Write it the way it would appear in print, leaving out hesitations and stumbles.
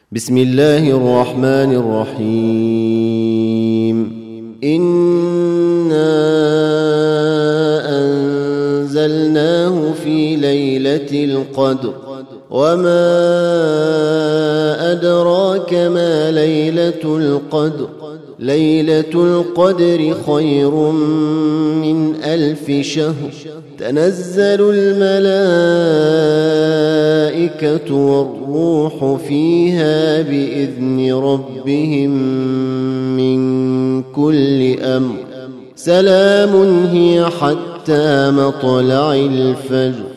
بسم الله الرحمن الرحيم. إنا أنزلناه في ليلة القدر وما أدراك ما ليلة القدر. ليلة القدر خير من 1000 شهر. تنزل الملائكة والروح فيها بإذن ربهم من كل أمر. سلام هي حتى مطلع الفجر.